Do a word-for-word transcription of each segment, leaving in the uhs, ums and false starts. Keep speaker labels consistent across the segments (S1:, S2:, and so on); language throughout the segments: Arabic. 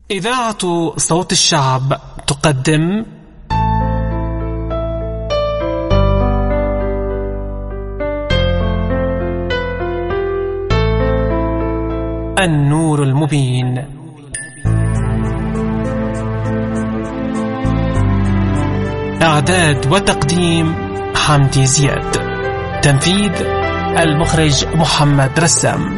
S1: إذاعة صوت الشعب تقدم النور المبين. إعداد وتقديم حمدي زياد. تنفيذ المخرج محمد رسام.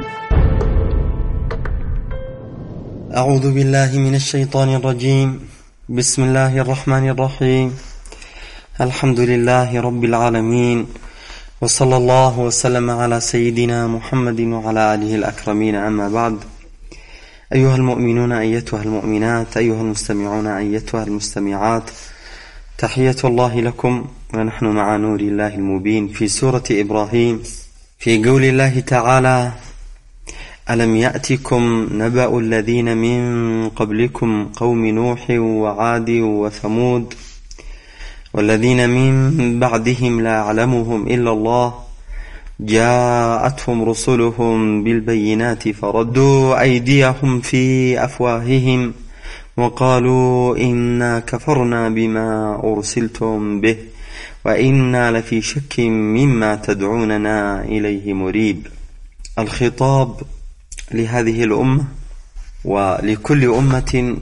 S2: أعوذ بالله من الشيطان الرجيم. بسم الله الرحمن الرحيم. الحمد لله رب العالمين، وصلى الله وسلم على سيدنا محمد وعلى آله الأكرمين. أما بعد، أيها المؤمنون أيتها المؤمنات، أيها المستمعون أيتها المستمعات، تحية الله لكم، ونحن مع نور الله المبين في سورة إبراهيم، في قول الله تعالى: ألم يأتكم نبأ الذين من قبلكم قوم نوح وعاد وثمود والذين من بعدهم لا يعلمهم إلا الله جاءتهم رسلهم بالبينات فردوا أيديهم في أفواههم وقالوا إنا كفرنا بما أرسلتم به وإنا لفي شك مما تدعوننا إليه مريب. الخطاب لهذه الأمة ولكل أمة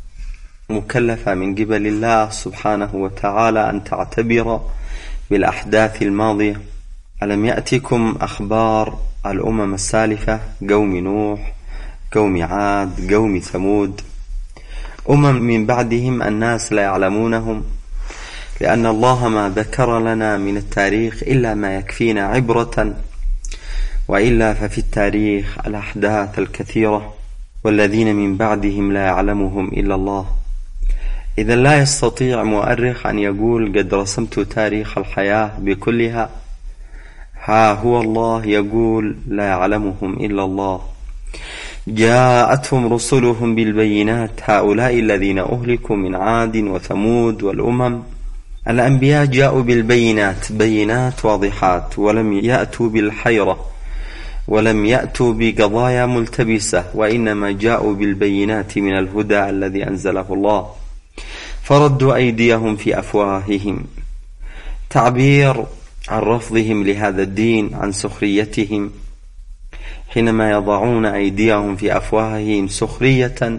S2: مكلفة من قبل الله سبحانه وتعالى أن تعتبر بالأحداث الماضية. ألم يأتكم أخبار الأمم السالفة، قوم نوح، قوم عاد، قوم ثمود، أمم من بعدهم الناس لا يعلمونهم، لأن الله ما ذكر لنا من التاريخ إلا ما يكفينا عبرة، وإلا ففي التاريخ الأحداث الكثيرة. والذين من بعدهم لا يعلمهم إلا الله. إذا لا يستطيع مؤرخ أن يقول قد رسمت تاريخ الحياة بكلها، ها هو الله يقول لا يعلمهم إلا الله. جاءتهم رسلهم بالبينات، هؤلاء الذين أهلكوا من عاد وثمود والأمم، الأنبياء جاءوا بالبينات، بينات واضحات، ولم يأتوا بالحيرة، ولم يأتوا بقضايا ملتبسة، وإنما جاءوا بالبينات من الهدى الذي أنزله الله. فردوا أيديهم في أفواههم، تعبير عن رفضهم لهذا الدين، عن سخريتهم، حينما يضعون أيديهم في أفواههم سخرية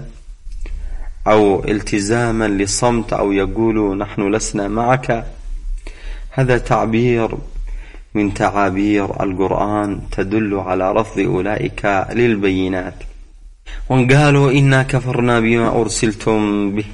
S2: أو التزاما للصمت، أو يقولوا نحن لسنا معك. هذا تعبير من تعابير القرآن تدل على رفض أولئك للبينات. وقالوا إنا كفرنا بما أرسلتم به،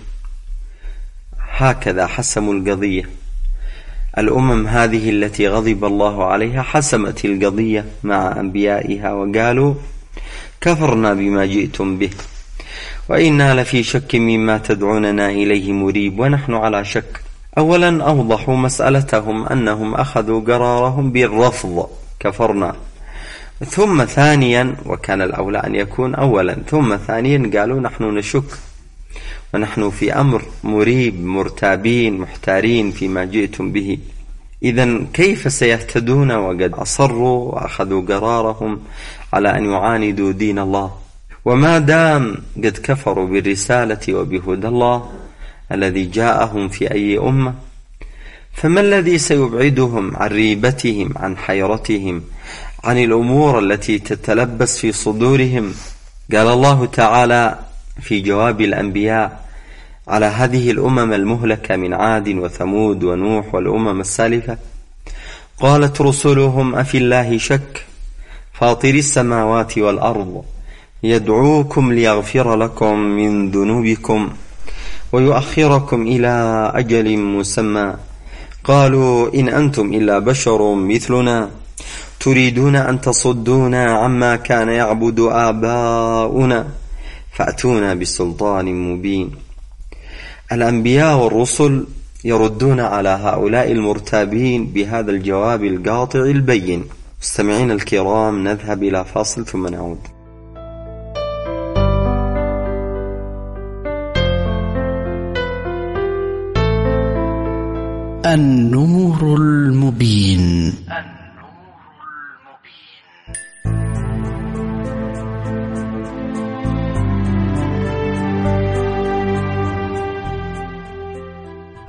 S2: هكذا حسموا القضية. الأمم هذه التي غضب الله عليها حسمت القضية مع أنبيائها وقالوا كفرنا بما جئتم به وإنا لفي شك مما تدعوننا إليه مريب. ونحن على شك. أولا أوضحوا مسألتهم أنهم أخذوا قرارهم بالرفض، كفرنا. ثم ثانيا، وكان الأولى أن يكون أولا، ثم ثانيا قالوا نحن نشك ونحن في أمر مريب، مرتابين محتارين فيما جئتم به. إذن كيف سيهتدون وقد أصروا وأخذوا قرارهم على أن يعاندوا دين الله؟ وما دام قد كفروا بالرسالة وبهدى الله الذي جاءهم في أي أمة، فما الذي سيبعدهم عن ريبتهم، عن حيرتهم، عن الأمور التي تتلبس في صدورهم؟ قال الله تعالى في جواب الأنبياء على هذه الأمم المهلكة من عاد وثمود ونوح والأمم السالفة: قالت رسلهم أفي الله شك فاطر السماوات والأرض يدعوكم ليغفر لكم من ذنوبكم ويؤخركم إلى أجل مسمى قالوا إن أنتم إلا بشر مثلنا تريدون أن تصدونا عما كان يعبد آباؤنا فأتونا بسلطان مبين. الأنبياء والرسل يردون على هؤلاء المرتابين بهذا الجواب القاطع البين. مستمعين الكرام، نذهب إلى فاصل ثم نعود.
S3: النور المبين.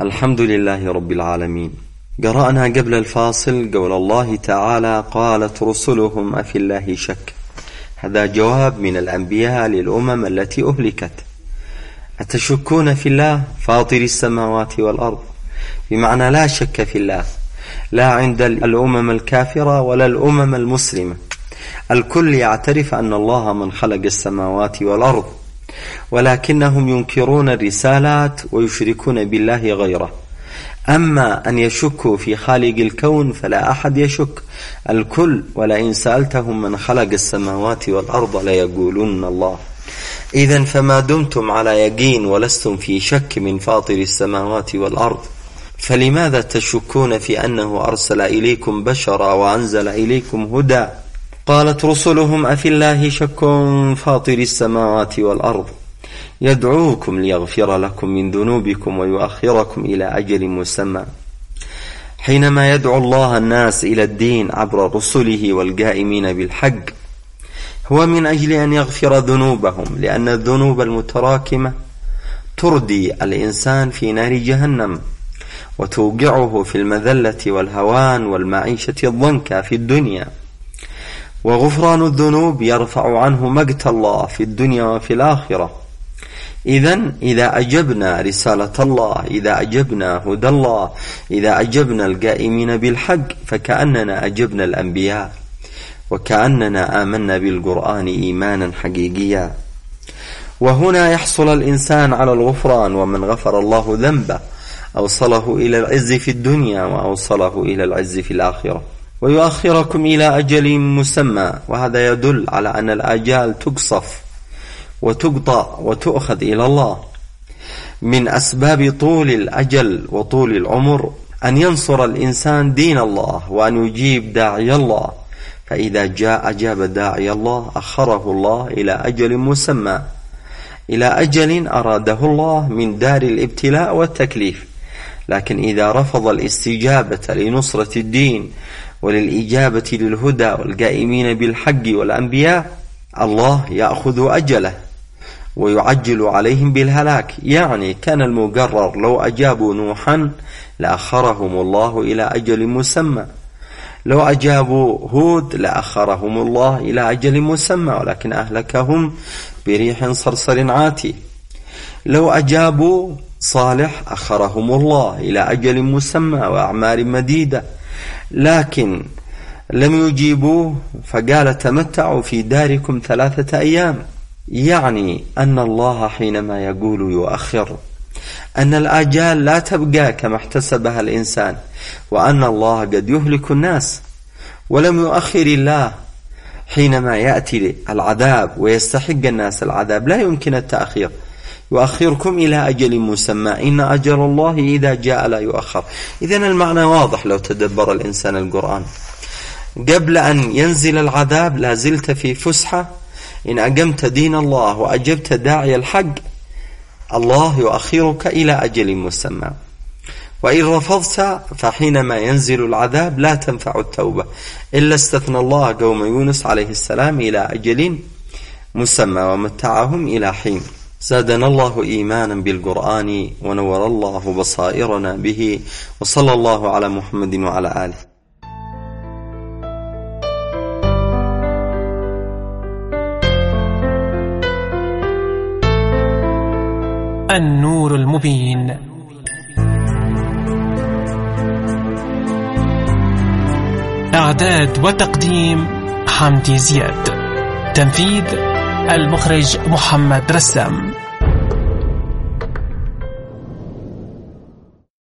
S2: الحمد لله رب العالمين. قرأنا قبل الفاصل قول الله تعالى: قالت رسلهم أفي الله شك. هذا جواب من الأنبياء للأمم التي أهلكت. أتشكون في الله فاطر السماوات والأرض؟ بمعنى لا شك في الله، لا عند الأمم الكافرة ولا الأمم المسلمة. الكل يعترف أن الله من خلق السماوات والأرض، ولكنهم ينكرون الرسالات ويشركون بالله غيره. أما أن يشكوا في خالق الكون فلا أحد يشك، الكل ولئن سألتهم من خلق السماوات والأرض ليقولون الله. إذن فما دمتم على يقين ولستم في شك من فاطر السماوات والأرض، فلماذا تشكون في أنه أرسل إليكم بشرا وأنزل إليكم هدى؟ قالت رسلهم أفي الله شك فاطر السماوات والأرض يدعوكم ليغفر لكم من ذنوبكم ويؤخركم إلى أجل مسمى. حينما يدعو الله الناس إلى الدين عبر رسله والقائمين بالحق هو من أجل أن يغفر ذنوبهم، لأن الذنوب المتراكمة تردي الإنسان في نار جهنم وتوقعه في المذلة والهوان والمعيشة الضنكة في الدنيا. وغفران الذنوب يرفع عنه مقت الله في الدنيا وفي الآخرة. إذن إذا أجبنا رسالة الله، إذا أجبنا هدى الله، إذا أجبنا القائمين بالحق، فكأننا أجبنا الأنبياء، وكأننا آمنا بالقرآن إيمانا حقيقيا. وهنا يحصل الإنسان على الغفران، ومن غفر الله ذنبه أوصله إلى العز في الدنيا وأوصله إلى العز في الآخرة. ويؤخركم إلى أجل مسمى، وهذا يدل على أن الآجال تقصف وتقطع وتؤخذ إلى الله. من أسباب طول الأجل وطول العمر أن ينصر الإنسان دين الله وأن يجيب داعي الله، فإذا جاء أجاب داعي الله أخره الله إلى أجل مسمى، إلى أجل أراده الله من دار الابتلاء والتكليف. لكن إذا رفض الاستجابة لنصرة الدين وللإجابة للهدى والقائمين بالحق والأنبياء، الله يأخذ أجله ويعجل عليهم بالهلاك. يعني كان المقرر لو أجابوا نوحا لأخرهم الله إلى أجل مسمى، لو أجابوا هود لأخرهم الله إلى أجل مسمى، ولكن أهلكهم بريح صرصر عاتي. لو أجابوا صالح أخرهم الله إلى أجل مسمى وأعمار مديدة، لكن لم يجيبوه فقال تمتعوا في داركم ثلاثة أيام. يعني أن الله حينما يقول يؤخر أن الآجال لا تبقى كما احتسبها الإنسان، وأن الله قد يهلك الناس. ولم يؤخر الله حينما يأتي العذاب ويستحق الناس العذاب، لا يمكن التأخير. يؤخركم إلى أجل مسمى، إن أجل الله إذا جاء لا يؤخر. إذن المعنى واضح لو تدبر الإنسان القرآن. قبل أن ينزل العذاب لا زلت في فسحة، إن أقمت دين الله وأجبت داعي الحق الله يؤخرك إلى أجل مسمى، وإن رفضت فحينما ينزل العذاب لا تنفع التوبة، إلا استثنى الله قوم يونس عليه السلام إلى أجل مسمى ومتعهم إلى حين. زادنا الله إيمانا بالقرآن ونور الله بصائرنا به، وصلى الله على محمد وعلى آله.
S1: النور المبين. إعداد وتقديم حمدي زياد. تنفيذ المخرج محمد رسام.